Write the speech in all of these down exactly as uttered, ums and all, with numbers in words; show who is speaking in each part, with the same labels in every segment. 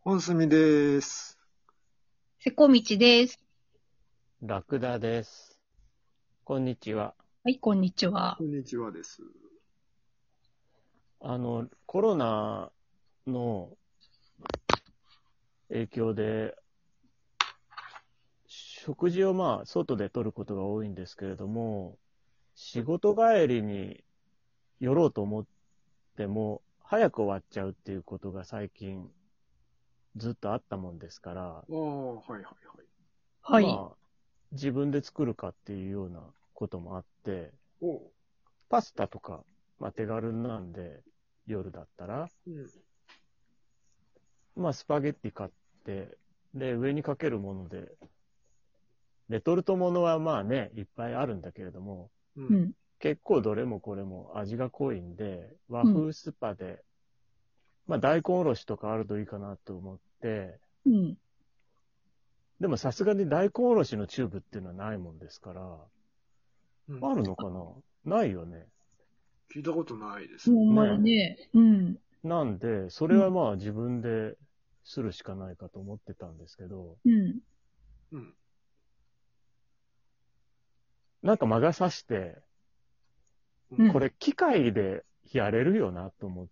Speaker 1: 本住です。
Speaker 2: せこみちです。
Speaker 3: ラクダです。こんにちは。
Speaker 2: はい、こんにちは。
Speaker 1: こんにちはです。
Speaker 3: あの、コロナの影響で、食事をまあ、外で取ることが多いんですけれども、仕事帰りに寄ろうと思っても、早く終わっちゃうっていうことが最近ずっとあったもんですから、
Speaker 1: ああ、はいはいはい。
Speaker 2: はい。
Speaker 3: まあ、自分で作るかっていうようなこともあって、
Speaker 1: おう。
Speaker 3: パスタとか、まあ手軽なんで、夜だったら、
Speaker 1: うん。
Speaker 3: まあ、スパゲッティ買って、で、上にかけるもので、レトルトものはまあね、いっぱいあるんだけれども、
Speaker 1: う。
Speaker 2: うんん。
Speaker 3: 結構どれもこれも味が濃いんで、和
Speaker 2: うん。
Speaker 3: 風スパで、まあ大根おろしとかあるといいかなと思って、
Speaker 2: うん。
Speaker 3: でもさすがに大根おろしのチューブっていうのはないもんですから、
Speaker 1: うん。
Speaker 3: あるのかな？ないよね。
Speaker 1: 聞いたことないです。
Speaker 2: ほんまに
Speaker 3: ね
Speaker 2: ね。うん。
Speaker 3: え。なんで、そ
Speaker 2: うん。
Speaker 3: れはまあ自分でするしかないかと思ってたんですけど、
Speaker 2: うん。
Speaker 1: うん。
Speaker 3: なんか魔が差して、
Speaker 1: うん。
Speaker 3: これ機械でやれるよなと思って、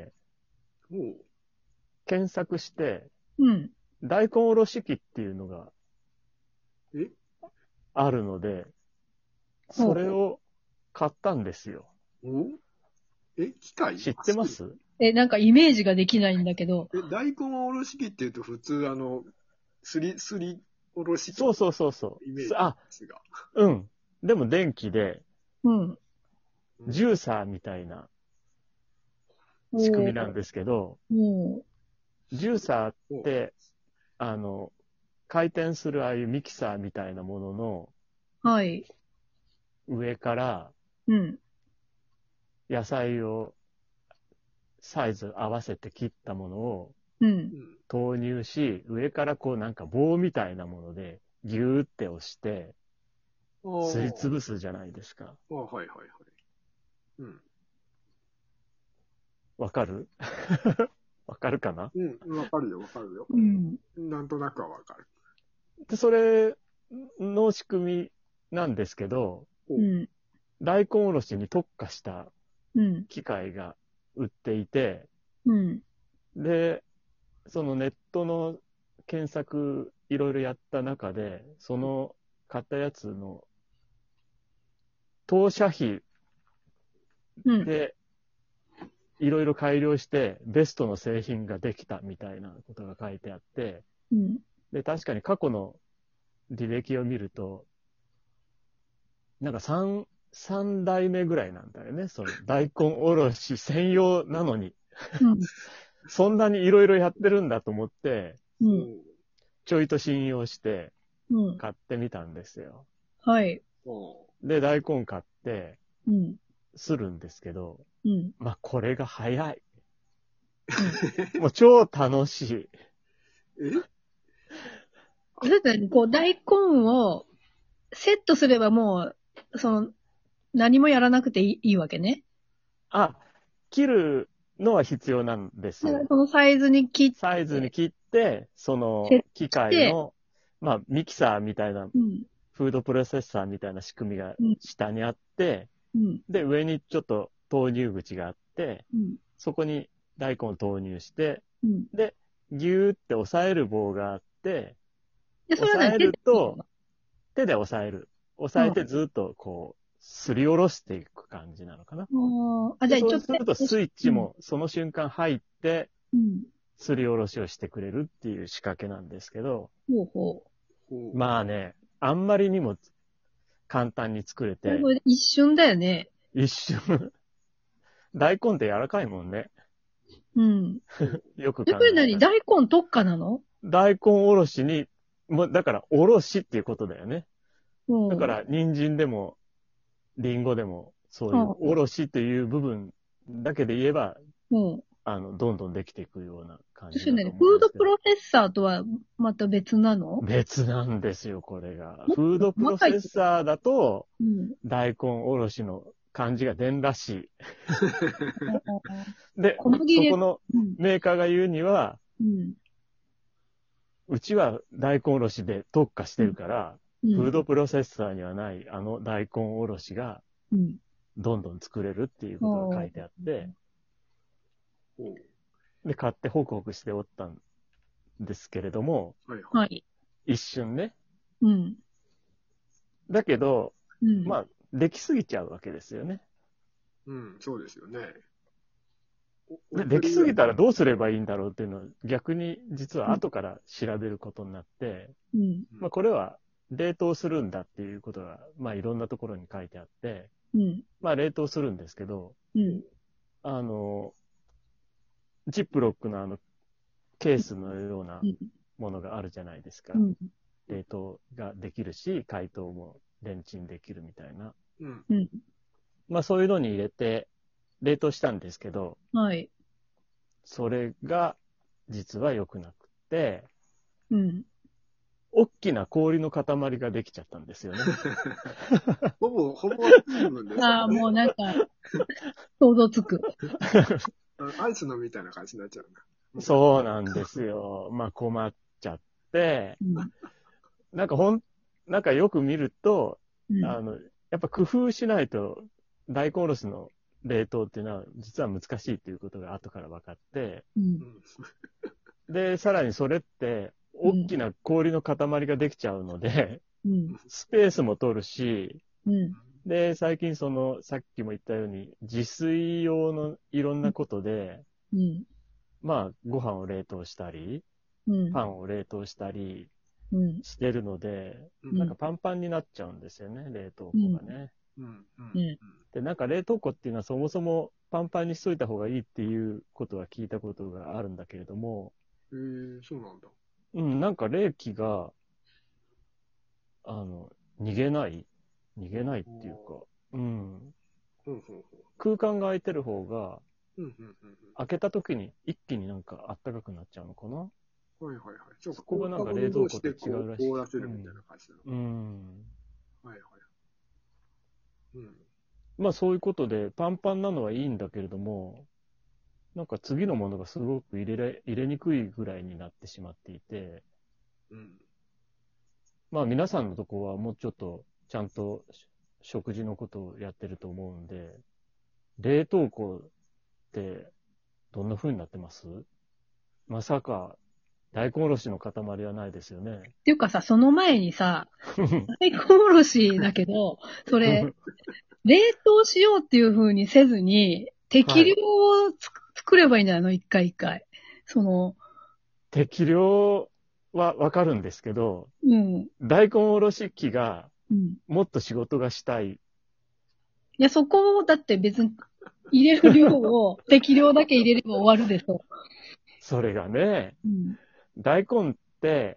Speaker 1: おう。
Speaker 3: 検索して、
Speaker 2: うん。
Speaker 3: 大根おろし器っていうのが
Speaker 1: え
Speaker 3: あるので、
Speaker 2: ほうほう。
Speaker 3: それを買ったんですよ。
Speaker 1: おえ機械
Speaker 3: 知っ
Speaker 1: あすぐ
Speaker 3: てます？
Speaker 2: え、なんかイメージができないんだけど。
Speaker 1: え、大根おろし器って言うと普通あの、すり、すりおろし器
Speaker 3: そうそうそうそ
Speaker 1: イメージ
Speaker 3: う。あ、
Speaker 1: ですが。
Speaker 3: うん。でも電気で、
Speaker 2: うん。
Speaker 1: うん。
Speaker 3: ジューサーみたいな仕組
Speaker 2: おー。
Speaker 3: みなんですけど、
Speaker 2: おー。
Speaker 3: ジューサーっ
Speaker 1: おう。
Speaker 3: て、あの、回転するああいうミキサーみたいなものの
Speaker 2: はい。
Speaker 3: 上から
Speaker 2: うん。
Speaker 3: 野菜をサイズ合わせて切ったものを
Speaker 2: うん。
Speaker 1: うん。
Speaker 3: 投入し、上からこうなんか棒みたいなものでギューって押して、
Speaker 1: あ
Speaker 3: すりつ
Speaker 1: あ。
Speaker 3: ぶすじゃないですか。
Speaker 1: ああ、はいはいはい。うん。
Speaker 3: わかる？わかるかな？
Speaker 1: うん。わかるよ、わかるよ。
Speaker 2: うん。
Speaker 1: なんとなくはわかる。
Speaker 3: で、それの仕組みなんですけど、
Speaker 1: おう。
Speaker 2: うん。
Speaker 3: 大根おろしに特化した
Speaker 2: うん。
Speaker 3: 機械が売っていて、
Speaker 2: うん。
Speaker 3: で、そのネットの検索いろいろやった中で、その買ったやつの当社費
Speaker 2: うん。
Speaker 3: でいろいろ改良してベストの製品ができたみたいなことが書いてあって、
Speaker 2: うん。
Speaker 3: で、確かに過去の履歴を見ると、なんか3、三代目ぐらいなんだよね。その大根おろし専用なのに。
Speaker 2: うん。
Speaker 3: そんなにいろいろやってるんだと思って、
Speaker 2: うん。
Speaker 1: おう。
Speaker 3: ちょいと信用して
Speaker 2: うん。
Speaker 3: 買ってみたんですよ。
Speaker 2: はい。
Speaker 1: おう。
Speaker 3: で、大根買って、
Speaker 2: うん。
Speaker 3: するんですけど、
Speaker 2: うん。
Speaker 3: まあ、これが早い。
Speaker 2: うん。
Speaker 3: もう超楽しい。
Speaker 1: え
Speaker 2: それってこう、大根をセットすればもう、その、何もやらなくていい、いいわけね。
Speaker 3: あ、切るのは必要なんです
Speaker 2: だから
Speaker 3: よ。
Speaker 2: そのサイズに切っ
Speaker 3: サイズに
Speaker 2: て、
Speaker 3: 切って、そ
Speaker 2: セット
Speaker 3: の機
Speaker 2: して、
Speaker 3: 械の、まあ、ミキサーみたいな、
Speaker 2: うん、
Speaker 3: フードプロセッサーみたいな仕組みが
Speaker 2: うん、
Speaker 3: 下にあって、
Speaker 2: うん、
Speaker 3: で、上にちょっと投入口があって、
Speaker 2: うん、
Speaker 3: そこに大根を投入して、
Speaker 2: うん。
Speaker 3: で、ギューって押さえる棒があって、
Speaker 2: で、それ
Speaker 3: 押さえ
Speaker 2: は何手で
Speaker 3: ると、
Speaker 2: いいの？
Speaker 3: 手で押さえる。押さえ
Speaker 2: うん。
Speaker 3: てずっとこう、すりおろしていく感じなのかな。
Speaker 2: ああ、じ
Speaker 3: で、
Speaker 2: ゃあ一応手
Speaker 3: そうすると
Speaker 2: でし、
Speaker 3: スイッ
Speaker 2: うん、
Speaker 3: チもその瞬間入って、
Speaker 2: うん。
Speaker 3: すりおろしをしてくれるっていう仕掛けなんですけど、
Speaker 2: ほうほう。
Speaker 1: おう。
Speaker 3: まあね、あんまりにも簡単に作れて、
Speaker 2: これこれ一瞬だよね。
Speaker 3: 一瞬、大根って柔らかいもんね。
Speaker 2: うん。
Speaker 1: おう。
Speaker 3: よく
Speaker 2: え、これ
Speaker 3: 考えたら。
Speaker 2: 何大根特化なの？
Speaker 3: 大根おろしに、もうだからおろしっていうことだよね。だか
Speaker 2: うん。
Speaker 3: ら人参でもリンゴでもそういう
Speaker 2: はあ、
Speaker 3: おろしっていう部分だけで言えば、
Speaker 2: うん。
Speaker 3: あの、どんどんできていくような感
Speaker 2: そしてね、
Speaker 3: じだと思うん
Speaker 2: フー
Speaker 3: ですけど。
Speaker 2: ドプロセッサーとはまた別なの？
Speaker 3: 別なんですよ、これが。
Speaker 2: もっと
Speaker 3: フードプロセッ
Speaker 2: 細かいってこと？
Speaker 3: サーだと、
Speaker 2: うん。
Speaker 3: 大根おろしの感じが出んらしい。で、
Speaker 2: 小麦で、
Speaker 3: そこの
Speaker 2: うん。
Speaker 3: メーカーが言うには、
Speaker 2: うん。
Speaker 3: うちは大根おろしで特化してるから、
Speaker 2: うん、
Speaker 3: フードプロセッサーにはないあの大根おろしが
Speaker 2: うん。
Speaker 3: どんどん作れるっていうことが書いてあって、
Speaker 1: ほう。
Speaker 3: で、買ってホクホクしておったんですけれども、
Speaker 1: はいはい。
Speaker 2: はい。
Speaker 3: 一瞬ね。
Speaker 2: うん。
Speaker 3: だけど、
Speaker 2: うん。
Speaker 3: まあ、できすぎちゃうわけですよね。
Speaker 1: うん、そうですよね。お
Speaker 3: で、できすぎたら
Speaker 1: う
Speaker 3: どうすればいいんだろうっていうのを逆に実は後から調べることになって、
Speaker 2: うん。
Speaker 3: まあこれは冷凍するんだっていうことが、まあいろんなところに書いてあって、
Speaker 2: うん。
Speaker 3: まあ冷凍するんですけど、
Speaker 2: うん。
Speaker 3: あの、ジップロックのあのケースのような
Speaker 2: うん。
Speaker 3: ものがあるじゃないですか。
Speaker 2: うん。
Speaker 3: 冷凍ができるし、解凍もレンチンできるみたいな。
Speaker 1: うん。
Speaker 2: うん。
Speaker 3: まあそういうのに入れて冷凍したんですけど、
Speaker 2: はい。
Speaker 3: それが実は良くなくて、
Speaker 2: うん。
Speaker 3: 大きな氷の塊ができちゃったんですよね。
Speaker 1: ほぼ、ほぼ水分です
Speaker 2: ああ、
Speaker 1: よね。
Speaker 2: もうなんか、想像つく。
Speaker 1: アイスのみたいな感じになっちゃうな。
Speaker 3: そうなんですよ。まあ困っちゃって、
Speaker 2: うん。
Speaker 3: なんかほん、なんかよく見ると、
Speaker 2: うん。
Speaker 3: あの、やっぱ工夫しないと大根おろしの冷凍っていうのは実は難しいっていうことが後から分かって、
Speaker 2: うん。
Speaker 1: うん。
Speaker 3: で、さらにそれって大きな氷の塊ができちゃうので、
Speaker 2: うん。
Speaker 3: スペースも取るし、
Speaker 2: うん。
Speaker 3: で、最近その、さっきも言ったように、自炊用のいろんなことで、
Speaker 2: うん。
Speaker 3: まあ、ご飯を冷凍したり、
Speaker 2: うん。
Speaker 3: パンを冷凍したり
Speaker 2: うん。
Speaker 3: してるので、
Speaker 1: うん
Speaker 3: なんかパンパンになっちゃうんですよね、冷凍庫がね。
Speaker 1: うん。うん。
Speaker 2: うん
Speaker 3: で、なんか冷凍庫っていうのはそもそもパンパンにしといた方がいいっていうことは聞いたことがあるんだけれども、
Speaker 1: へえ、そうなんだ。
Speaker 3: うん、なんか冷気が、あの、逃げない逃げないっていうか、うん。
Speaker 1: うん。うん。
Speaker 3: 空間が空いてる方が、
Speaker 1: うん。うん。うん。
Speaker 3: 開けた時に一気になんかあったかくなっちゃうのかな。
Speaker 1: はいはいはい。そうか、
Speaker 3: そこがなんか
Speaker 1: 氷
Speaker 3: 冷蔵庫と違
Speaker 1: 同士でこ
Speaker 3: うらしい。
Speaker 1: 凍らせるみたいな感じなの。
Speaker 3: うん。うん。
Speaker 1: はいはい。うん。
Speaker 3: まあそういうことで、パンパンなのはいいんだけれども、なんか次のものがすごく入れれ、入れにくいぐらいになってしまっていて、
Speaker 1: うん。
Speaker 3: まあ皆さんのとこはもうちょっとちゃんと食事のことをやってると思うんで、冷凍庫ってどんな風になってます？まさか大根おろしの塊はないですよね。
Speaker 2: っていうかさ、その前にさ、大根おろしだけど、それ、冷凍しようっていう風にせずに、適量をつく、作ればいいんじゃないの？一回一回。その、
Speaker 3: 適量はわかるんですけど、
Speaker 2: うん。
Speaker 3: 大根おろし器が
Speaker 2: うん。
Speaker 3: もっと仕事がしたい。
Speaker 2: いや、そこを、だって別に、入れる量を適量だけ入れれば終わるでしょ。
Speaker 3: それがね、
Speaker 2: うん。
Speaker 3: 大根って、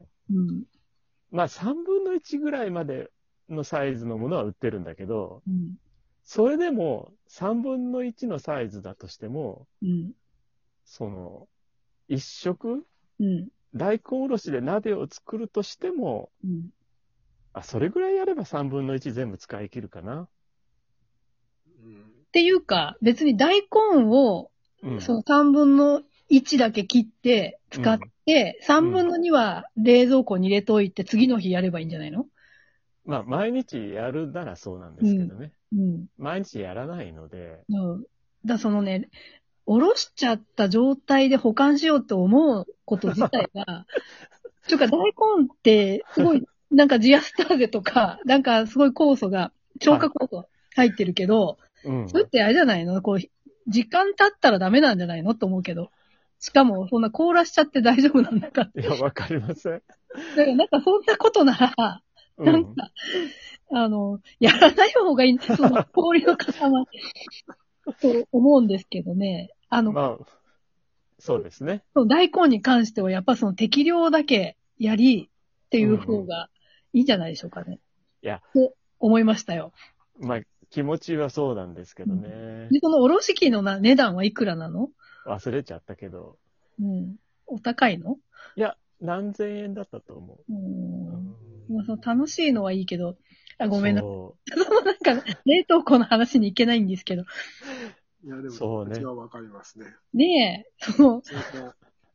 Speaker 2: うん。
Speaker 3: まあさんぶんのいちぐらいまでのサイズのものは売ってるんだけど、
Speaker 2: うん。
Speaker 3: それでもさんぶんのいちのサイズだとしても、
Speaker 2: うん。
Speaker 3: その、一食
Speaker 2: うん。
Speaker 3: 大根おろしで鍋を作るとしても、
Speaker 2: うん。
Speaker 3: あ、それぐらいやればさんぶんのいち全部使い切るかな。
Speaker 1: うん。
Speaker 2: っていうか、別に大根を、
Speaker 3: うん。
Speaker 2: そのさんぶんのいちだけ切って、使って、さんぶんのには冷蔵庫に入れといて、次の日やればいいんじゃないの？
Speaker 3: まあ、毎日やるならそうなんですけどね。
Speaker 2: うん。
Speaker 3: 毎日やらないので、
Speaker 2: うん。だそのね、おろしちゃった状態で保管しようと思うこと自体が、というか大根ってすごい、なんかジアスターゼとか、なんかすごい酵素が、消化酵素入ってるけど、
Speaker 3: うん。
Speaker 2: それってあれじゃないの？こう、時間経ったらダメなんじゃないのと思うけど。しかも、そんな凍らしちゃって大丈夫なんだかって。
Speaker 3: いや、わかりません。
Speaker 2: だからなんかそんなことなら、
Speaker 3: う
Speaker 2: なんか、あの、やらない方がいいんです。その氷の塊と思うんですけどね。あの、
Speaker 3: まあ、そうですね。
Speaker 2: その大根に関してはやっぱその適量だけやりっていう方がいいんじゃないでしょうかね。
Speaker 3: いや、
Speaker 2: と思いましたよ。
Speaker 3: まあ、気持ちはそうなんですけどね。
Speaker 2: で、そのおろし器のな値段はいくらなの？
Speaker 3: 忘れちゃったけど。
Speaker 2: うん。お高いの？
Speaker 3: いや、何千円だったと思
Speaker 2: うー
Speaker 3: う。
Speaker 2: ん。まあ、その楽しいのはいいけど、あ、ごめんなさい。
Speaker 3: そ
Speaker 2: そのなんか、冷凍庫の話に行けないんですけど。
Speaker 1: いや、でも、
Speaker 3: そうね
Speaker 1: 気持ちはわかりますね。
Speaker 2: ねえ、その、
Speaker 1: それと、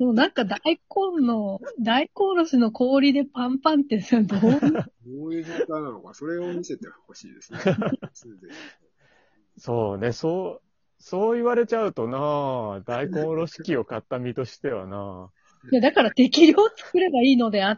Speaker 2: もうなんか大根の、大根おろしの氷でパンパンってさ、どう
Speaker 1: どういう状態なのか、それを見せてほしいですね。
Speaker 3: そうね、そう、そう言われちゃうとな、大根おろし器を買った身としてはな。
Speaker 2: いや、だから適量作ればいいのであって、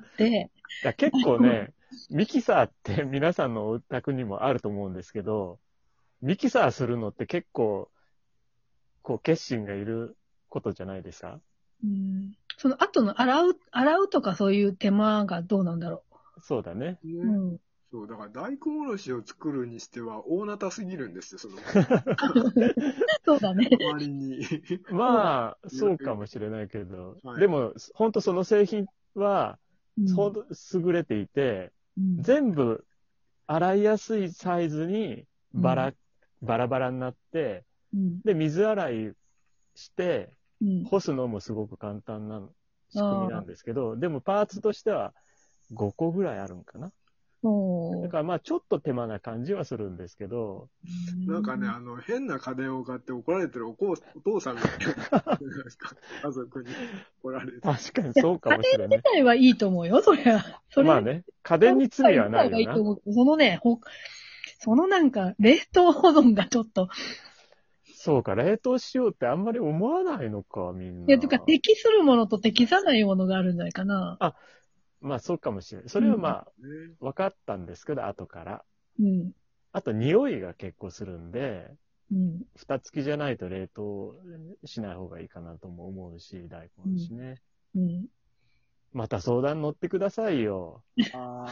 Speaker 3: いや結構ね、ミキサーって皆さんのお宅にもあると思うんですけど、ミキサーするのって結構、こう、決心がいることじゃないですか？
Speaker 2: うん、その後の洗う、洗うとかそういう手間がどうなんだろ
Speaker 3: そうだね。
Speaker 1: ね、
Speaker 2: う。うん。
Speaker 1: そう、だから大根おろしを作るにしては大なたすぎるんですよ、その。
Speaker 2: そうだね。
Speaker 1: あまりに。
Speaker 3: まあ、そうかもしれないけど、
Speaker 1: はい
Speaker 3: でも、ほんとその製品は、
Speaker 2: うん
Speaker 3: ほんと優れていて、
Speaker 2: うん
Speaker 3: 全部洗いやすいサイズにバラ、
Speaker 2: うん
Speaker 3: バラバラになって、
Speaker 2: うん
Speaker 3: で、水洗いして、
Speaker 2: うん
Speaker 3: 干すのもすごく簡単な仕組みな
Speaker 2: あ
Speaker 3: んですけど、でもパーツとしてはごこぐらいあるんかな。
Speaker 2: そ
Speaker 3: だからまあちょっと手間な感じはするんですけど、
Speaker 2: う。
Speaker 1: なんかね、あの、変な家電を買って怒られてるおこうお父さんが、家族に怒られて。
Speaker 3: 確かにそうかもしれない。
Speaker 2: 自体はいいと思うよ、そりゃ。それ
Speaker 3: まあね、家電に罪はないよな。
Speaker 2: いいと思うけどそのね、ほ、そのなんか、冷凍保存がちょっと、
Speaker 3: そうか、冷凍しようってあんまり思わないのか、みんな。
Speaker 2: いや、とか、適するものと適さないものがあるんじゃないかな。
Speaker 3: あ、まあそうかもしれない。それはまあ、
Speaker 1: ね、
Speaker 3: 分かったんですけど、後から。
Speaker 2: うん。
Speaker 3: あと、匂いが結構するんで、
Speaker 2: うん。
Speaker 3: 蓋付きじゃないと冷凍しない方がいいかなとも思うし、大根おろしね。
Speaker 2: うん。
Speaker 3: また相談乗ってくださいよ。
Speaker 1: あ